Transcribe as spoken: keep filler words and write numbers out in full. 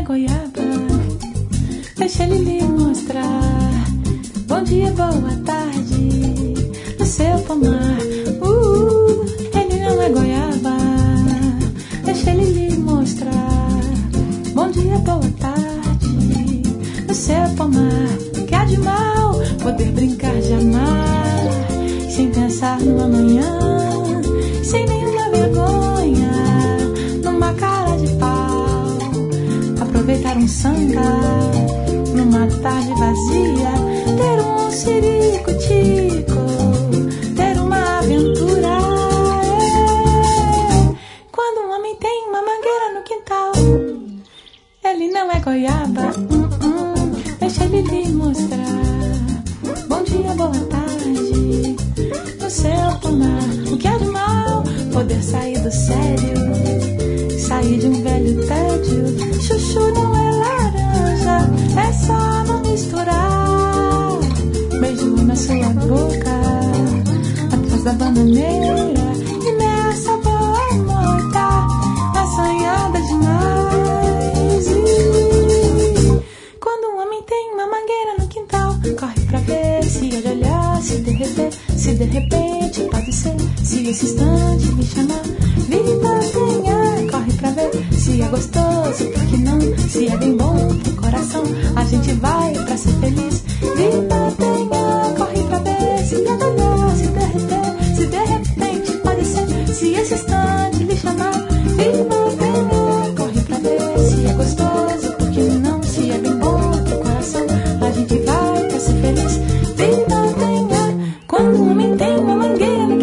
goiaba, deixa ele lhe mostrar. Bom dia, boa tarde, no seu pomar. Uh, ele não é goiaba, deixa ele lhe mostrar. Bom dia, boa tarde, no seu pomar. Que há de mal poder brincar de amar, sem pensar no amanhã, sem nenhuma vergonha, numa cara de pau. Aproveitar um samba numa tarde vazia, ter um siricutico, ter uma aventura. É. Quando um homem tem uma mangueira no quintal, ele não é goiaba, hum, hum, deixa ele lhe mostrar. Bom dia, boa tarde, no seu pomar. O que há de mal poder sair do sério, sair de um velho tédio. Chuchu não é laranja, é só não misturar. Beijo na sua boca, atrás da bananeira, e nessa boa noite, assanhada demais. E quando um homem tem uma mangueira no quintal, corre pra ver se é de olhar, se derreter, se de repente pode ser, se esse instante me chamar. Vida tenha, corre pra ver se é gostoso, por que não? Se é bem bom pro coração, a gente vai pra ser feliz. Vida tenha, corre pra ver se é de olhar, se derreter, se de repente pode ser, se esse instante me chamar. Vida tenha, corre pra ver se é gostoso, por que não? Se é bem bom pro coração, a gente vai pra ser feliz. Vida tenha, quando um homem tem uma mangueira no